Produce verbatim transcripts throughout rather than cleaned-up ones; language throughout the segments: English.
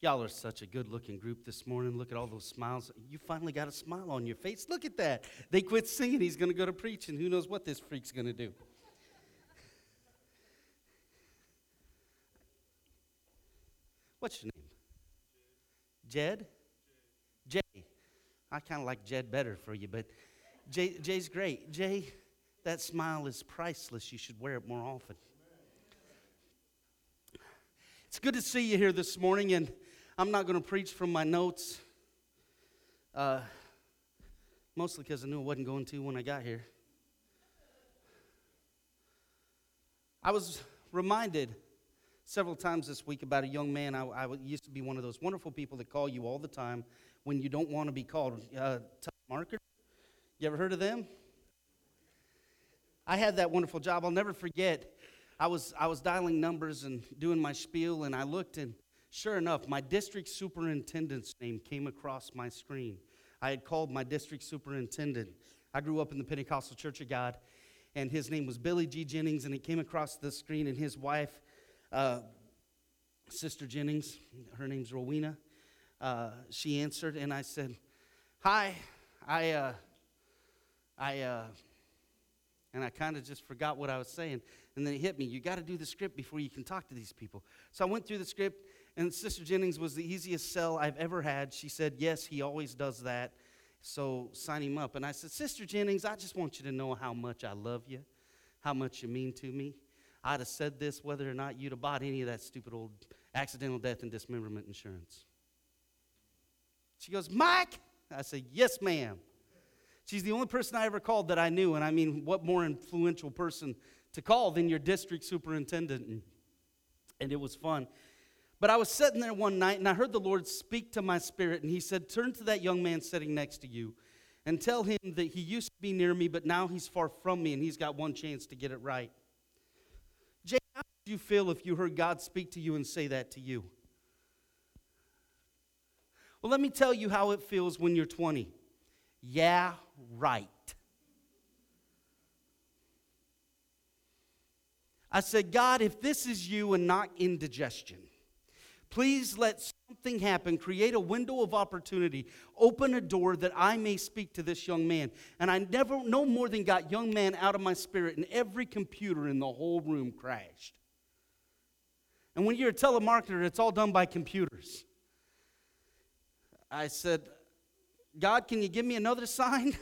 Y'all are such a good-looking group this morning. Look at all those smiles. You finally got a smile on your face. Look at that. They quit singing. He's going to go to preaching. Who knows what this freak's going to do. What's your name? Jed? Jay. I kind of like Jed better for you, but Jay, Jay's great. Jay, that smile is priceless. You should wear it more often. It's good to see you here this morning, and I'm not going to preach from my notes, uh, mostly because I knew I wasn't going to when I got here. I was reminded several times this week about a young man. I, I used to be one of those wonderful people that call you all the time when you don't want to be called. Uh, telemarketer. You ever heard of them? I had that wonderful job. I'll never forget. I was I was dialing numbers and doing my spiel, and I looked, and sure enough, my district superintendent's name came across my screen. I had called my district superintendent. I grew up in the Pentecostal Church of God, and his name was Billy G. Jennings, and he came across the screen, and his wife, uh, Sister Jennings, her name's Rowena, uh, she answered, and I said, hi, I, uh, I, uh, and I kind of just forgot what I was saying. And then it hit me. You got to do the script before you can talk to these people. So I went through the script, and Sister Jennings was the easiest sell I've ever had. She said, yes, he always does that, so sign him up. And I said, Sister Jennings, I just want you to know how much I love you, how much you mean to me. I'd have said this whether or not you'd have bought any of that stupid old accidental death and dismemberment insurance. She goes, Mike? I said, yes, ma'am. She's the only person I ever called that I knew, and I mean, what more influential person to call than your district superintendent, and, and it was fun. But I was sitting there one night, and I heard the Lord speak to my spirit, and he said, turn to that young man sitting next to you and tell him that he used to be near me, but now he's far from me, and he's got one chance to get it right. Jay, how would you feel if you heard God speak to you and say that to you? Well, let me tell you how it feels when you're twenty. Yeah, right. I said, God, if this is you and not indigestion, please let something happen. Create a window of opportunity. Open a door that I may speak to this young man. And I never, no more than got young man out of my spirit, and every computer in the whole room crashed. And when you're a telemarketer, it's all done by computers. I said, God, can you give me another sign?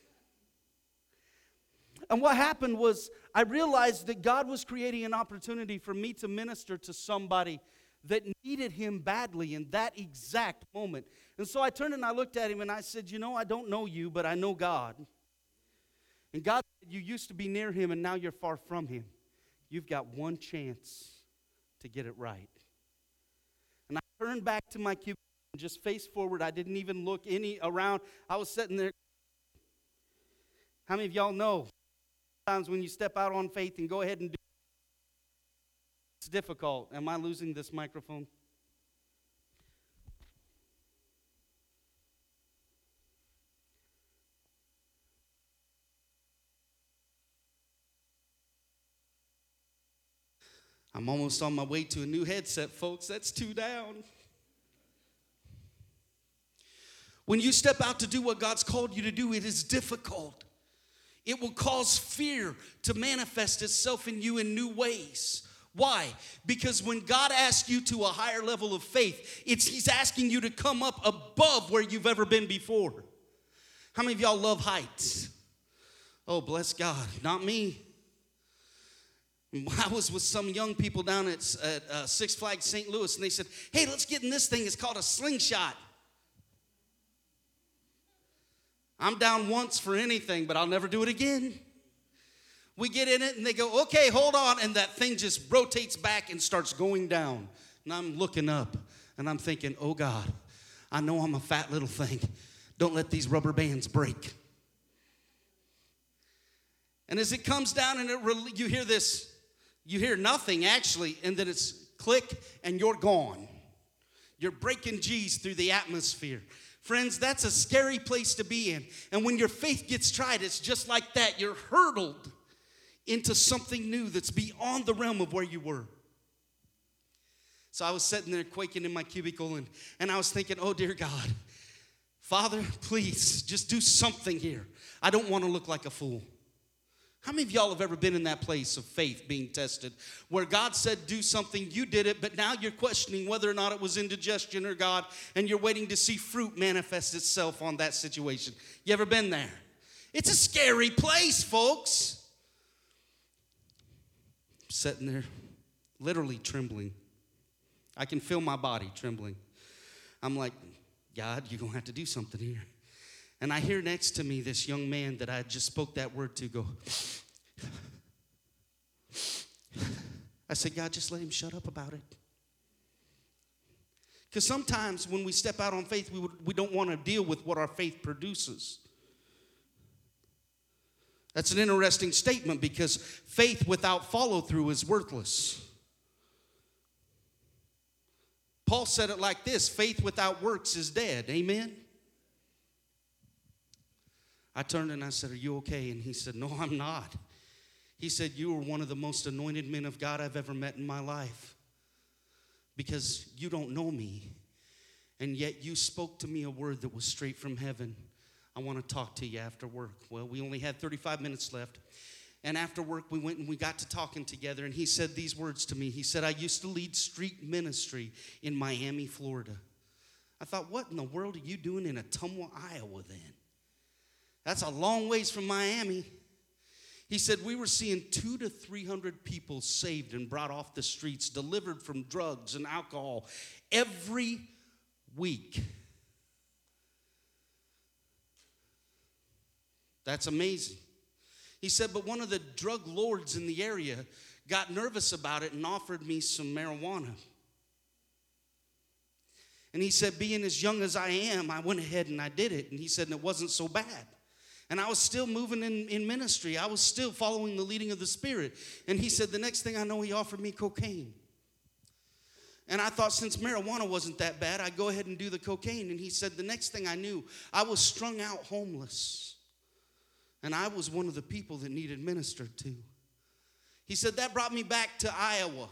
And what happened was I realized that God was creating an opportunity for me to minister to somebody that needed him badly in that exact moment. And so I turned and I looked at him and I said, you know, I don't know you, but I know God. And God said, you used to be near him and now you're far from him. You've got one chance to get it right. And I turned back to my cubicle and just face forward. I didn't even look any around. I was sitting there. How many of y'all know sometimes when you step out on faith and go ahead and do it, it's difficult? Am I losing this microphone? I'm almost on my way to a new headset, folks. That's two down. When you step out to do what God's called you to do, it is difficult. It will cause fear to manifest itself in you in new ways. Why? Because when God asks you to a higher level of faith, it's He's asking you to come up above where you've ever been before. How many of y'all love heights? Oh, bless God. Not me. I was with some young people down at, at uh, Six Flags Saint Louis, and they said, hey, let's get in this thing. It's called a slingshot. I'm down once for anything, but I'll never do it again. We get in it, and they go, okay, hold on, and that thing just rotates back and starts going down. And I'm looking up, and I'm thinking, oh, God, I know I'm a fat little thing. Don't let these rubber bands break. And as it comes down, and it re- you hear this, you hear nothing, actually, and then it's click, and you're gone. You're breaking G's through the atmosphere. Friends, that's a scary place to be in. And when your faith gets tried, it's just like that. You're hurtled into something new that's beyond the realm of where you were. So I was sitting there quaking in my cubicle, and, and I was thinking, oh, dear God, Father, please, just do something here. I don't want to look like a fool. How many of y'all have ever been in that place of faith being tested where God said do something, you did it, but now you're questioning whether or not it was indigestion or God, and you're waiting to see fruit manifest itself on that situation? You ever been there? It's a scary place, folks. I'm sitting there, literally trembling. I can feel my body trembling. I'm like, God, you're going to have to do something here. And I hear next to me this young man that I just spoke that word to go. I said, God, just let him shut up about it. Because sometimes when we step out on faith, we, would, we don't want to deal with what our faith produces. That's an interesting statement because faith without follow-through is worthless. Paul said it like this, faith without works is dead. Amen? I turned and I said, are you okay? And he said, no, I'm not. He said, you are one of the most anointed men of God I've ever met in my life because you don't know me, and yet you spoke to me a word that was straight from heaven. I want to talk to you after work. Well, we only had thirty-five minutes left, and after work we went and we got to talking together, and he said these words to me. He said, I used to lead street ministry in Miami, Florida. I thought, what in the world are you doing in Ottumwa, Iowa then? That's a long ways from Miami. He said we were seeing two to three hundred people saved and brought off the streets, delivered from drugs and alcohol every week. That's amazing. He said, but one of the drug lords in the area got nervous about it and offered me some marijuana. And he said, being as young as I am, I went ahead and I did it. And he said, and it wasn't so bad. And I was still moving in, in ministry. I was still following the leading of the Spirit. And he said, the next thing I know, he offered me cocaine. And I thought since marijuana wasn't that bad, I'd go ahead and do the cocaine. And he said, the next thing I knew, I was strung out homeless. And I was one of the people that needed ministered to. He said, that brought me back to Iowa.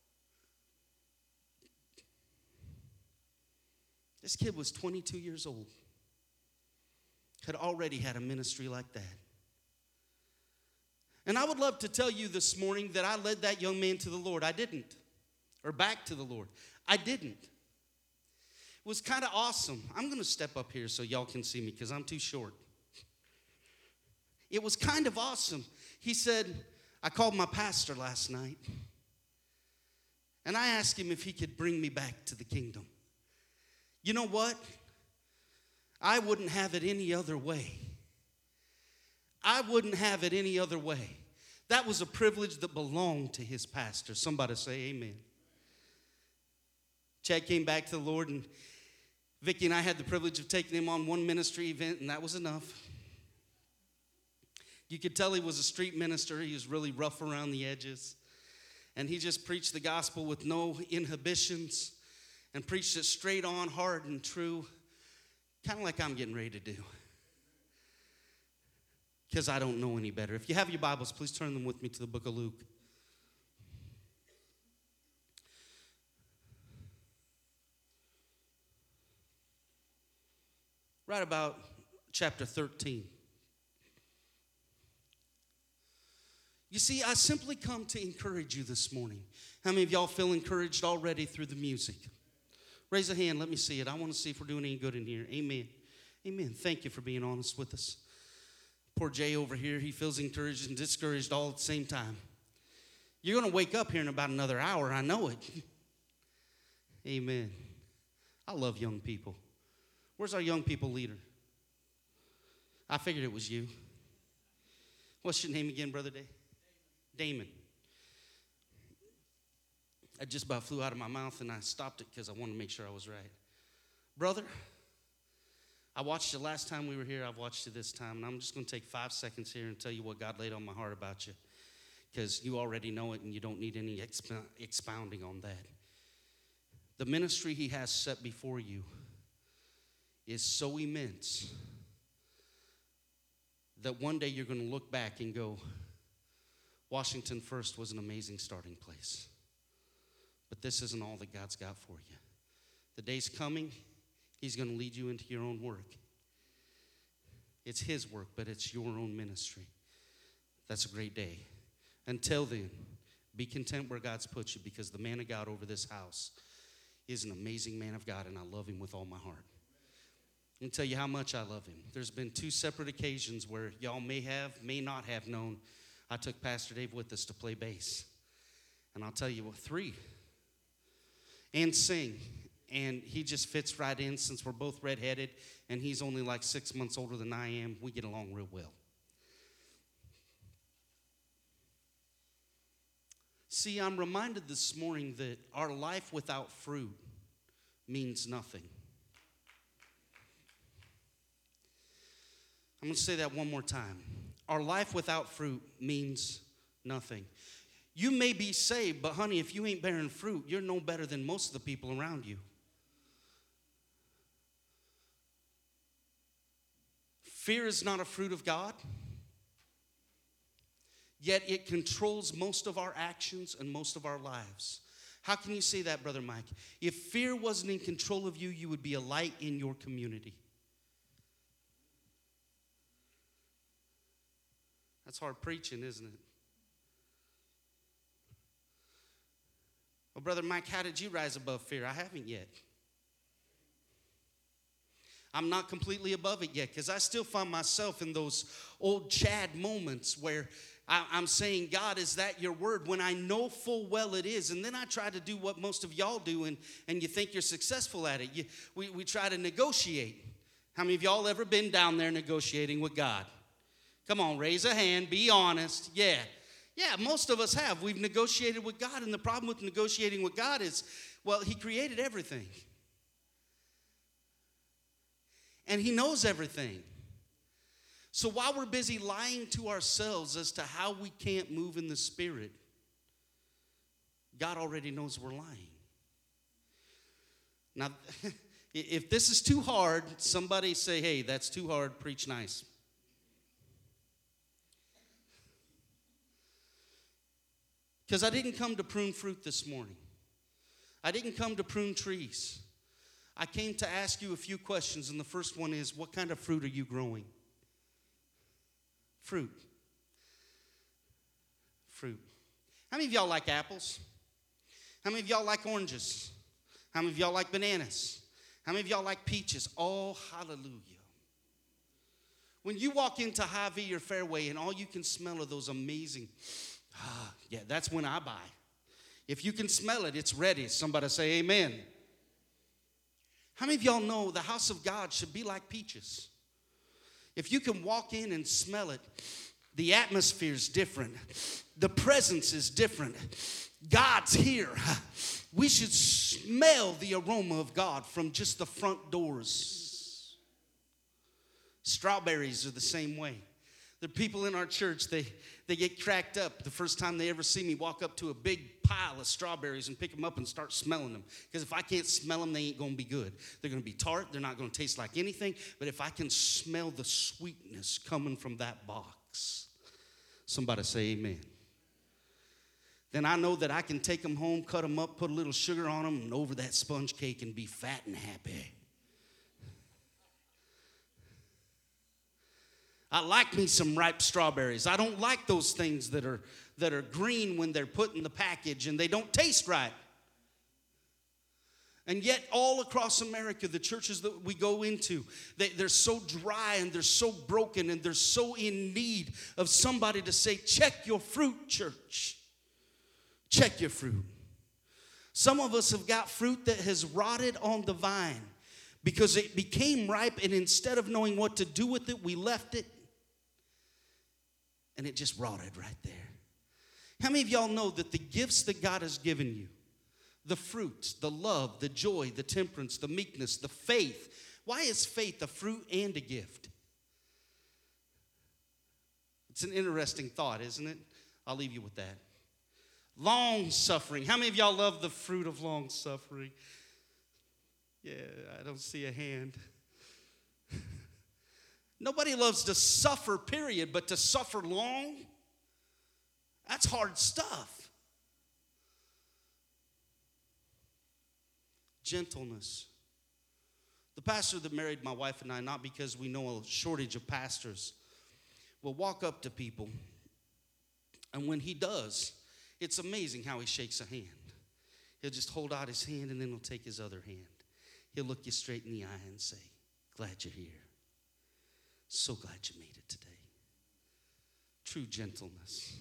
This kid was twenty-two years old. Had already had a ministry like that. And I would love to tell you this morning that I led that young man to the Lord. I didn't. Or back to the Lord. I didn't. It was kind of awesome. I'm going to step up here so y'all can see me because I'm too short. It was kind of awesome. He said, I called my pastor last night. And I asked him if he could bring me back to the kingdom. You know what? I wouldn't have it any other way. I wouldn't have it any other way. That was a privilege that belonged to his pastor. Somebody say amen. Chad came back to the Lord, and Vicki and I had the privilege of taking him on one ministry event, and that was enough. You could tell he was a street minister. He was really rough around the edges. And he just preached the gospel with no inhibitions and preached it straight on, hard and true. Kind of like I'm getting ready to do. Because I don't know any better. If you have your Bibles, please turn them with me to the book of Luke. Right about chapter thirteen. You see, I simply come to encourage you this morning. How many of y'all feel encouraged already through the music? Raise a hand. Let me see it. I want to see if we're doing any good in here. Amen. Amen. Thank you for being honest with us. Poor Jay over here, he feels encouraged and discouraged all at the same time. You're going to wake up here in about another hour. I know it. Amen. I love young people. Where's our young people leader? I figured it was you. What's your name again, Brother Day? Damon. I just about flew out of my mouth, and I stopped it because I wanted to make sure I was right. Brother, I watched you last time we were here. I've watched you this time, and I'm just going to take five seconds here and tell you what God laid on my heart about you, because you already know it, and you don't need any exp- expounding on that. The ministry he has set before you is so immense that one day you're going to look back and go, Washington First was an amazing starting place. But this isn't all that God's got for you. The day's coming, he's going to lead you into your own work. It's his work, but it's your own ministry. That's a great day. Until then, be content where God's put you, because the man of God over this house is an amazing man of God, and I love him with all my heart. Let me tell you how much I love him. There's been two separate occasions where y'all may have, may not have known I took Pastor Dave with us to play bass. And I'll tell you what, three. And sing. And he just fits right in since we're both redheaded, and he's only like six months older than I am. We get along real well. See, I'm reminded this morning that our life without fruit means nothing. I'm going to say that one more time. Our life without fruit means nothing. You may be saved, but honey, if you ain't bearing fruit, you're no better than most of the people around you. Fear is not a fruit of God, yet it controls most of our actions and most of our lives. How can you say that, Brother Mike? If fear wasn't in control of you, you would be a light in your community. That's hard preaching, isn't it? Well, Brother Mike, how did you rise above fear? I haven't yet. I'm not completely above it yet, because I still find myself in those old Chad moments where I, I'm saying, God, is that your word? When I know full well it is. And then I try to do what most of y'all do, and, and you think you're successful at it. You, we, we try to negotiate. How many of y'all ever been down there negotiating with God? Come on, raise a hand, be honest. Yeah. Yeah, most of us have. We've negotiated with God, and the problem with negotiating with God is, well, he created everything. And he knows everything. So while we're busy lying to ourselves as to how we can't move in the Spirit, God already knows we're lying. Now, if this is too hard, somebody say, hey, that's too hard, preach nice. Because I didn't come to prune fruit this morning. I didn't come to prune trees. I came to ask you a few questions, and the first one is, what kind of fruit are you growing? Fruit. Fruit. How many of y'all like apples? How many of y'all like oranges? How many of y'all like bananas? How many of y'all like peaches? Oh, hallelujah. When you walk into Hy-Vee or Fairway and all you can smell are those amazing, ah, yeah, that's when I buy. If you can smell it, it's ready. Somebody say amen. How many of y'all know the house of God should be like peaches? If you can walk in and smell it, the atmosphere is different. The presence is different. God's here. We should smell the aroma of God from just the front doors. Strawberries are the same way. The people in our church, they, they get cracked up the first time they ever see me walk up to a big pile of strawberries and pick them up and start smelling them. Because if I can't smell them, they ain't going to be good. They're going to be tart. They're not going to taste like anything. But if I can smell the sweetness coming from that box, somebody say amen. Then I know that I can take them home, cut them up, put a little sugar on them, and over that sponge cake and be fat and happy. I like me some ripe strawberries. I don't like those things that are that are green when they're put in the package and they don't taste right. And yet all across America, the churches that we go into, they, they're so dry and they're so broken and they're so in need of somebody to say, check your fruit, church. Check your fruit. Some of us have got fruit that has rotted on the vine because it became ripe, and instead of knowing what to do with it, we left it. And it just rotted right there. How many of y'all know that the gifts that God has given you, the fruits, the love, the joy, the temperance, the meekness, the faith. Why is faith a fruit and a gift? It's an interesting thought, isn't it? I'll leave you with that. Long suffering. How many of y'all love the fruit of long suffering? Yeah, I don't see a hand. Nobody loves to suffer, period, but to suffer long, that's hard stuff. gentleness. The pastor that married my wife and I, not because we know a shortage of pastors, will walk up to people, and when he does, it's amazing how he shakes a hand. He'll just hold out his hand, and then he'll take his other hand. He'll look you straight in the eye and say, glad you're here. So glad you made it today. True gentleness.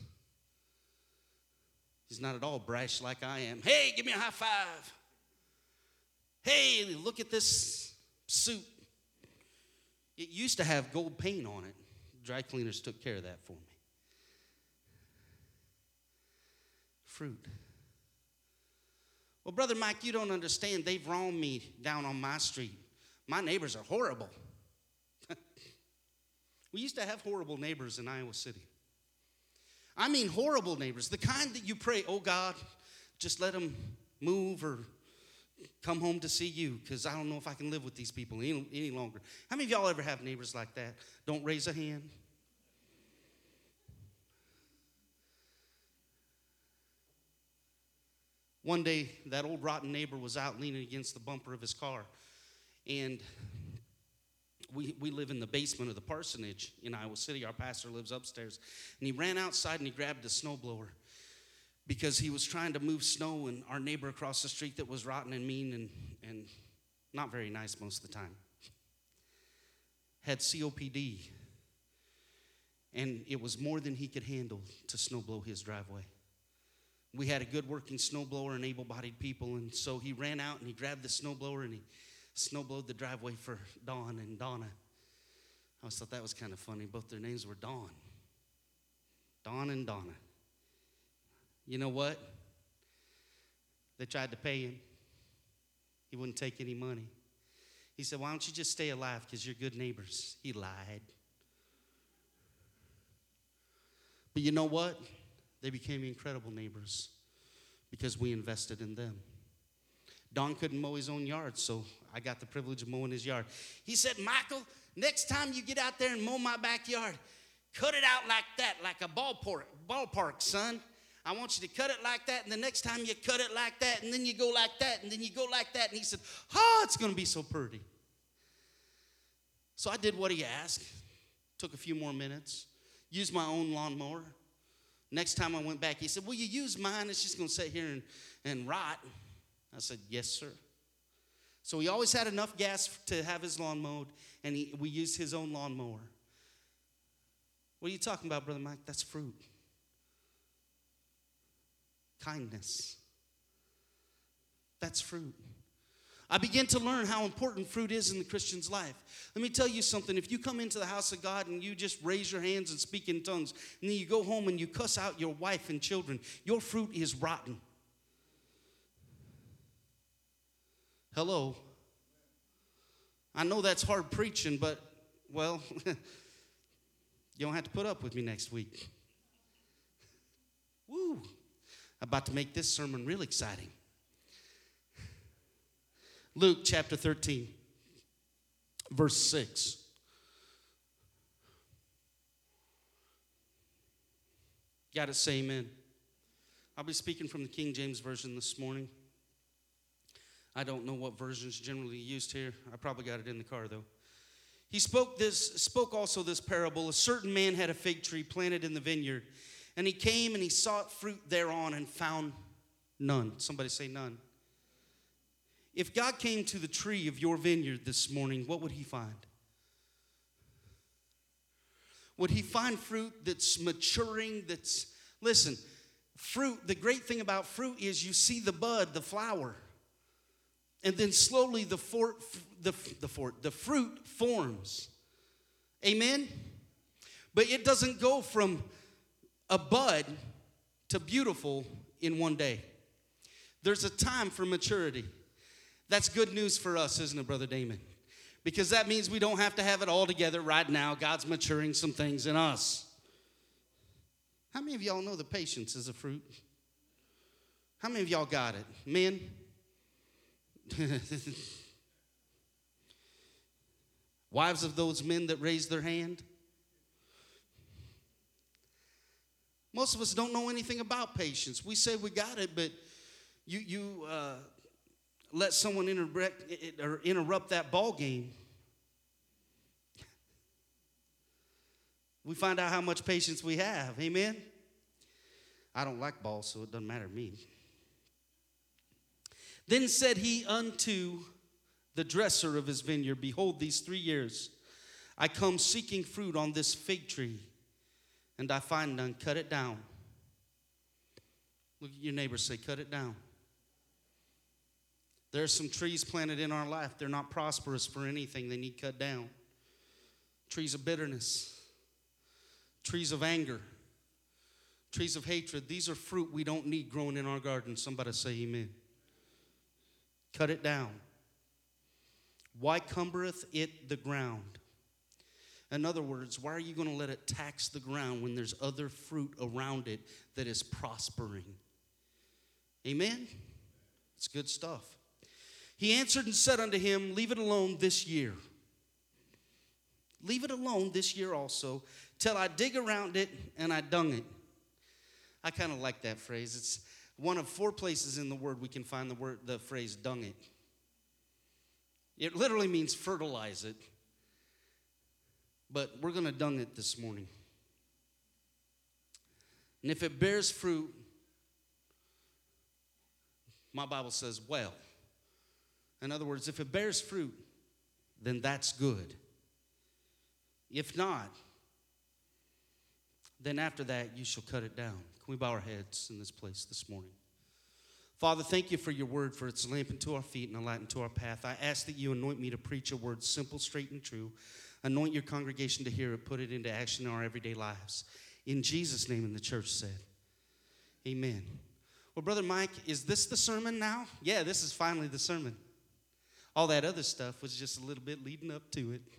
He's not at all brash like I am. Hey, give me a high five. Hey, look at this suit. It used to have gold paint on it. Dry cleaners took care of that for me. Fruit. Well, Brother Mike, you don't understand. They've wronged me down on my street. My neighbors are horrible. We used to have horrible neighbors in Iowa City. I mean horrible neighbors. The kind that you pray, oh God, just let them move or come home to see you, because I don't know if I can live with these people any, any longer. How many of y'all ever have neighbors like that? Don't raise a hand. One day, that old rotten neighbor was out leaning against the bumper of his car, and we, we live in the basement of the parsonage in Iowa City. Our pastor lives upstairs, and he ran outside and he grabbed a snowblower because he was trying to move snow, and our neighbor across the street that was rotten and mean and, and not very nice most of the time had C O P D, and it was more than he could handle to snowblow his driveway. We had a good working snowblower and able-bodied people, and so he ran out and he grabbed the snowblower and he snowblowed the driveway for Dawn and Donna. I always thought that was kind of funny. Both their names were Dawn. Dawn and Donna. You know what? They tried to pay him. He wouldn't take any money. He said, why don't you just stay alive because you're good neighbors? He lied. But you know what? They became incredible neighbors because we invested in them. Don couldn't mow his own yard, so I got the privilege of mowing his yard. He said, Michael, next time you get out there and mow my backyard, cut it out like that, like a ballpark, ballpark, son. I want you to cut it like that, and the next time you cut it like that, and then you go like that, and then you go like that. And he said, oh, it's going to be so pretty. So I did what he asked. Took a few more minutes. Used my own lawnmower. Next time I went back, he said, will you use mine? It's just going to sit here and, and rot. I said, yes, sir. So he always had enough gas to have his lawn mowed, and he, we used his own lawnmower. What are you talking about, Brother Mike? That's fruit. Kindness. That's fruit. I began to learn how important fruit is in the Christian's life. Let me tell you something. If you come into the house of God and you just raise your hands and speak in tongues, and then you go home and you cuss out your wife and children, your fruit is rotten. Hello. I know that's hard preaching, but, well, you don't have to put up with me next week. Woo. I'm about to make this sermon real exciting. Luke chapter thirteen, verse six. Got to say amen. I'll be speaking from the King James Version this morning. I don't know what version's generally used here. I probably got it in the car, though. He spoke this, spoke also this parable. A certain man had a fig tree planted in the vineyard, and he came and he sought fruit thereon and found none. Somebody say none. If God came to the tree of your vineyard this morning, what would he find? Would he find fruit that's maturing, that's, listen, fruit, the great thing about fruit is you see the bud, the flower, and then slowly the fort, the, the fort, the fruit forms. Amen? But it doesn't go from a bud to beautiful in one day. There's a time for maturity. That's good news for us, isn't it, Brother Damon? Because that means we don't have to have it all together right now. God's maturing some things in us. How many of y'all know that patience is a fruit? How many of y'all got it? Men? Wives of those men that raised their hand? Most of us don't know anything about patience. We say we got it, but you, you, uh, let someone interrupt, or interrupt that ball game, we find out how much patience we have. Amen? I don't like balls, so it doesn't matter to me. Then said he unto the dresser of his vineyard, behold, these three years I come seeking fruit on this fig tree, and I find none. Cut it down. Look at your neighbor, say, cut it down. There are some trees planted in our life. They're not prosperous for anything. They need cut down. Trees of bitterness. Trees of anger. Trees of hatred. These are fruit we don't need growing in our garden. Somebody say amen. Cut it down. Why cumbereth it the ground? In other words, why are you going to let it tax the ground when there's other fruit around it that is prospering? Amen? It's good stuff. He answered and said unto him, leave it alone this year. Leave it alone this year also, till I dig around it and I dung it. I kind of like that phrase. It's one of four places in the word we can find the word, the phrase dung it. It literally means fertilize it. But we're going to dung it this morning. And if it bears fruit, my Bible says, well. In other words, if it bears fruit, then that's good. If not, then after that, you shall cut it down. Can we bow our heads in this place this morning? Father, thank you for your word, for it's a lamp unto our feet and a light unto our path. I ask that you anoint me to preach a word simple, straight, and true. Anoint your congregation to hear it, put it into action in our everyday lives. In Jesus' name, and the church said, amen. Well, Brother Mike, is this the sermon now? Yeah, this is finally the sermon. All that other stuff was just a little bit leading up to it.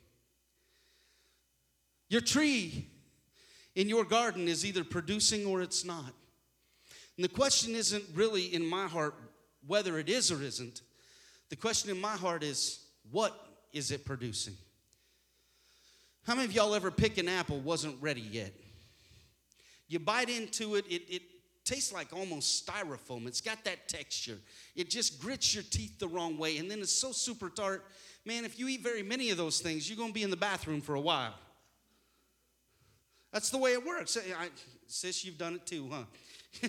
Your tree in your garden is either producing or it's not. And the question isn't really in my heart whether it is or isn't. The question in my heart is, what is it producing? How many of y'all ever pick an apple wasn't ready yet? You bite into it, it, it tastes like almost styrofoam. It's got that texture. It just grits your teeth the wrong way, and then it's so super tart. Man, if you eat very many of those things, you're going to be in the bathroom for a while. That's the way it works. I, sis, you've done it too, huh?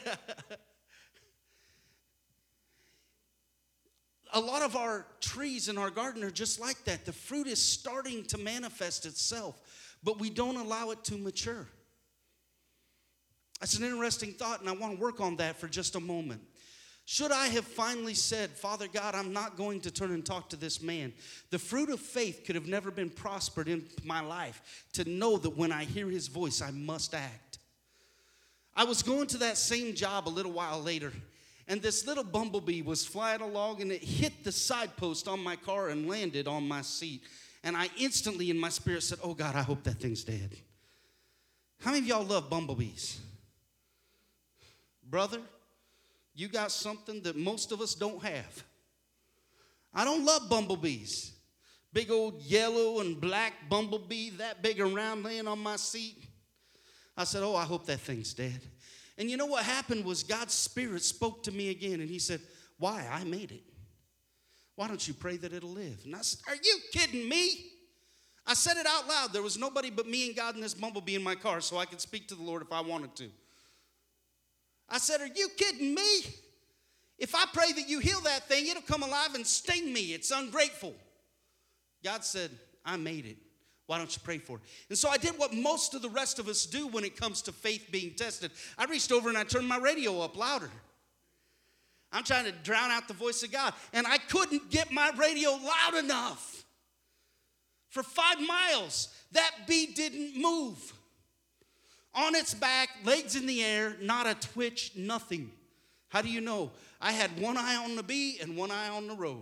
A lot of our trees in our garden are just like that. The fruit is starting to manifest itself, but we don't allow it to mature. That's an interesting thought, and I want to work on that for just a moment. Should I have finally said, Father God, I'm not going to turn and talk to this man? The fruit of faith could have never been prospered in my life to know that when I hear his voice, I must act. I was going to that same job a little while later, and this little bumblebee was flying along, and it hit the side post on my car and landed on my seat. And I instantly in my spirit said, oh God, I hope that thing's dead. How many of y'all love bumblebees? Brother, you got something that most of us don't have. I don't love bumblebees. Big old yellow and black bumblebee, that big around laying on my seat. I said, oh, I hope that thing's dead. And you know what happened was God's Spirit spoke to me again, and he said, why? I made it. Why don't you pray that it'll live? And I said, are you kidding me? I said it out loud. There was nobody but me and God and this bumblebee in my car, so I could speak to the Lord if I wanted to. I said, are you kidding me? If I pray that you heal that thing, it'll come alive and sting me. It's ungrateful. God said, I made it. Why don't you pray for it? And so I did what most of the rest of us do when it comes to faith being tested. I reached over and I turned my radio up louder. I'm trying to drown out the voice of God. And I couldn't get my radio loud enough. For five miles, that bee didn't move. On its back, legs in the air, not a twitch, nothing. How do you know? I had one eye on the bee and one eye on the road.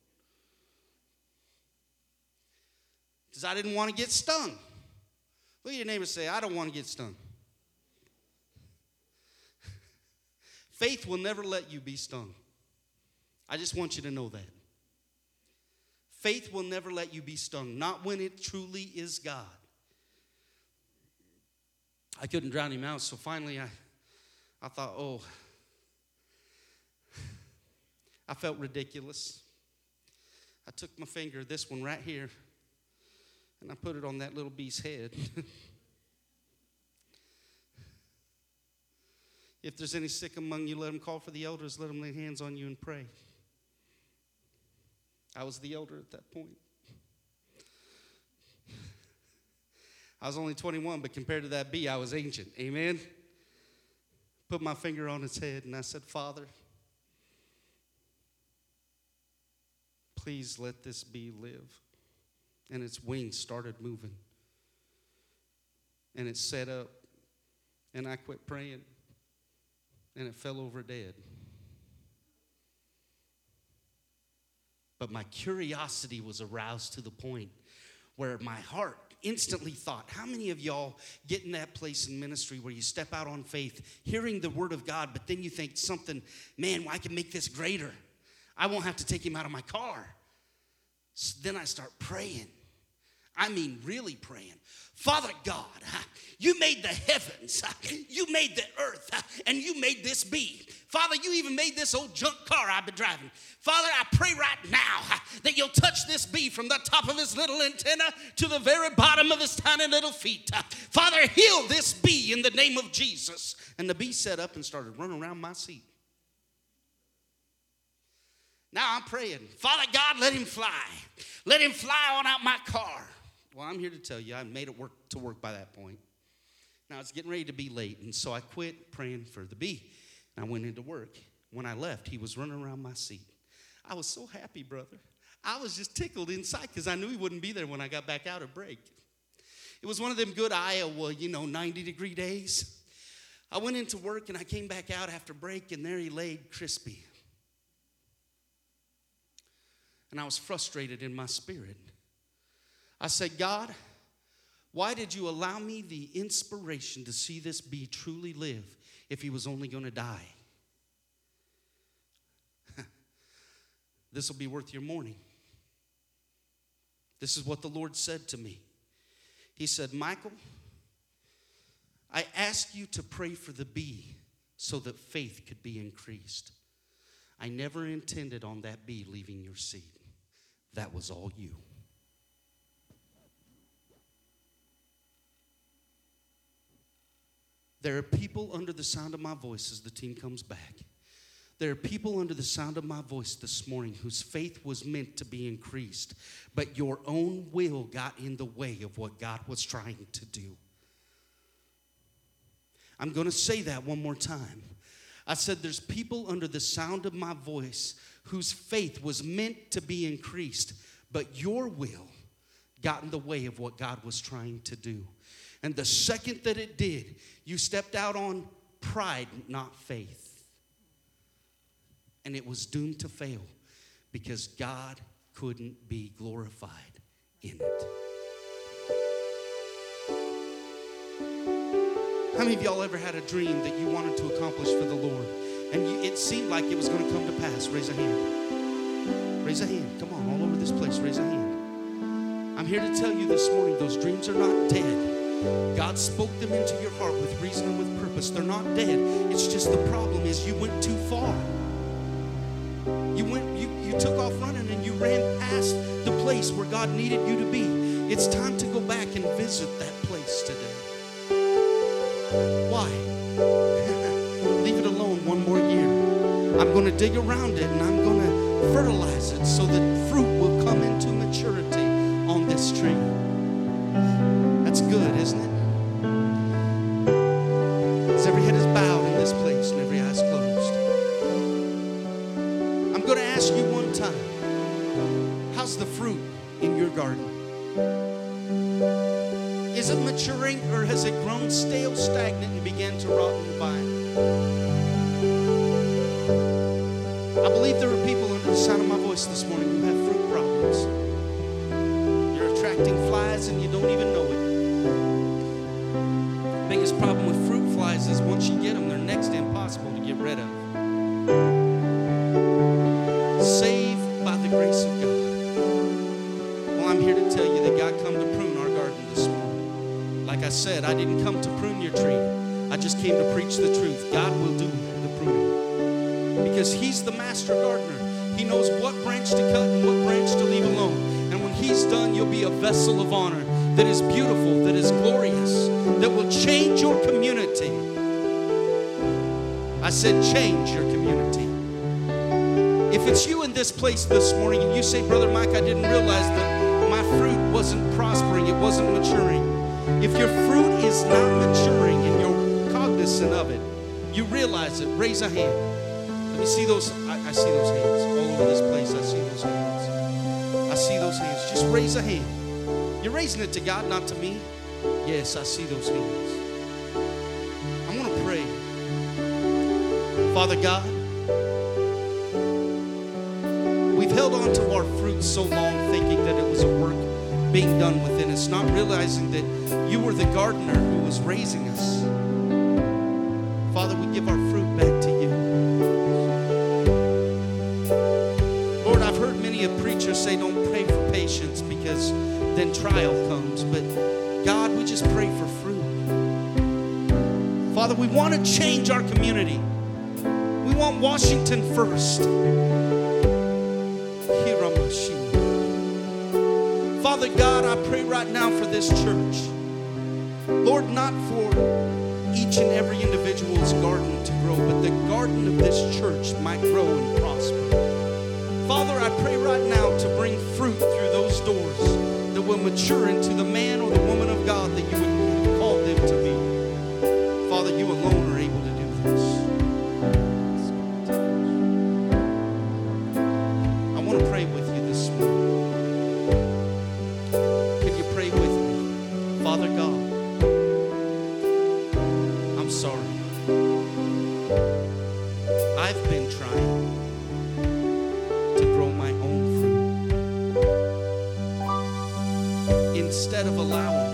Because I didn't want to get stung. Look at your neighbor and say, I don't want to get stung. Faith will never let you be stung. I just want you to know that. Faith will never let you be stung, not when it truly is God. I couldn't drown him out, so finally I, I thought, oh, I felt ridiculous. I took my finger, this one right here, and I put it on that little bee's head. If there's any sick among you, let them call for the elders. Let them lay hands on you and pray. I was the elder at that point. I was only twenty-one, but compared to that bee, I was ancient. Amen? Put my finger on its head, and I said, Father, please let this bee live. And its wings started moving. And it sat up, and I quit praying. And it fell over dead. But my curiosity was aroused to the point where my heart instantly thought, how many of y'all get in that place in ministry where you step out on faith, hearing the word of God, but then you think something, man, well, I can make this greater. I won't have to take him out of my car. So then I start praying. I mean, really praying. Father God, you made the heavens, you made the earth, and you made this bee. Father, you even made this old junk car I've been driving. Father, I pray right now that you'll touch this bee from the top of his little antenna to the very bottom of his tiny little feet. Father, heal this bee in the name of Jesus. And the bee sat up and started running around my seat. Now I'm praying, Father God, let him fly. Let him fly on out my car. Well, I'm here to tell you, I made it work to work by that point. Now, it's getting ready to be late, and so I quit praying for the bee, and I went into work. When I left, he was running around my seat. I was so happy, brother. I was just tickled inside because I knew he wouldn't be there when I got back out of break. It was one of them good Iowa, you know, ninety-degree days. I went into work, and I came back out after break, and there he laid crispy. And I was frustrated in my spirit. I said, God, why did you allow me the inspiration to see this bee truly live if he was only going to die? This will be worth your mourning. This is what the Lord said to me. He said, Michael, I asked you to pray for the bee so that faith could be increased. I never intended on that bee leaving your seat. That was all you. There are people under the sound of my voice as the team comes back. There are people under the sound of my voice this morning whose faith was meant to be increased, but your own will got in the way of what God was trying to do. I'm going to say that one more time. I said there's people under the sound of my voice whose faith was meant to be increased, but your will got in the way of what God was trying to do. And the second that it did, you stepped out on pride, not faith. And it was doomed to fail because God couldn't be glorified in it. How many of y'all ever had a dream that you wanted to accomplish for the Lord? And you, it seemed like it was going to come to pass. Raise a hand. Raise a hand. Come on, all over this place, raise a hand. I'm here to tell you this morning, those dreams are not dead. God spoke them into your heart with reason and with purpose. They're not dead. It's just the problem is you went too far. You went, you, you took off running and you ran past the place where God needed you to be. It's time to go back and visit that place today. Why? Leave it alone one more year. I'm going to dig around it and I'm going to fertilize it so that fruit will come into maturity on this tree. That's good, isn't it? As every head is bowed in this place and every eye is closed. I'm going to ask you one time, how's the fruit in your garden? Is it maturing or has it grown stale, stagnant, and began to rot in the vine? I believe there are people under the sound of my voice this morning who have fruit problems. You're attracting flies and you don't even know it. The biggest problem with fruit flies is once you get them, they're next to impossible to get rid of. Saved by the grace of God. Well, I'm here to tell you that God come to prune our garden this morning. Like I said, I didn't come to prune your tree. I just came to preach the truth. God will do the pruning. Because he's the master gardener. He knows what branch to cut and what branch to leave alone. And when He's done, you'll be a vessel of honor that is beautiful, that is glorious, that will change your community. I said change your community. If it's you in this place this morning and you say, Brother Mike, I didn't realize that my fruit wasn't prospering, it wasn't maturing. If your fruit is not maturing and you're cognizant of it, you realize it, raise a hand. Let me see those, I, I see those hands all over this place. I see those hands. I see those hands. Just raise a hand. You're raising it to God, not to me. Yes, I see those hands. I'm going to pray. Father God, we've held on to our fruit so long thinking that it was a work being done within us, not realizing that you were the gardener who was raising us. Father, we give our fruit back to you. Lord, I've heard many a preacher say don't pray for patience because then trial comes. But God, we just pray for fruit. Father, we want to change our community. We want Washington first. Father God, I pray right now for this church. Lord, not for each and every individual's garden to grow, but the garden of this church might grow and prosper. Father, I pray right now to bring fruit through those doors that will mature into the man or the woman of God that you would call them to be. Father, you alone are able to do this. I want to pray with you this morning. Can you pray with me? Father God, I'm sorry. I've been trying to grow my own fruit instead of allowing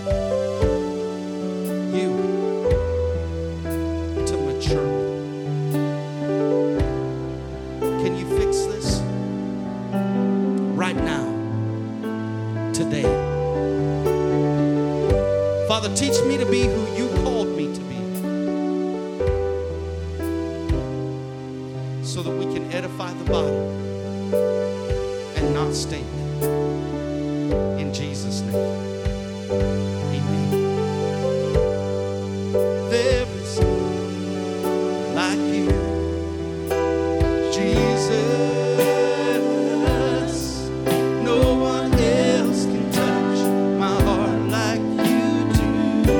you to mature me. Can you fix this right now, today? Father, teach me to be who you called me to be, so that we can edify the body and not stink. In Jesus' name, amen. There is none like you, Jesus. No one else can touch my heart like you do.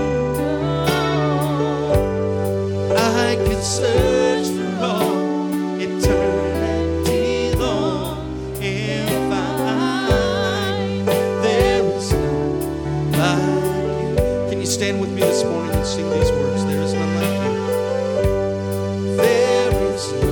I could search for all eternity long and find there is none like you. Can you stand with me this morning and sing these words? There is none like you. There is none.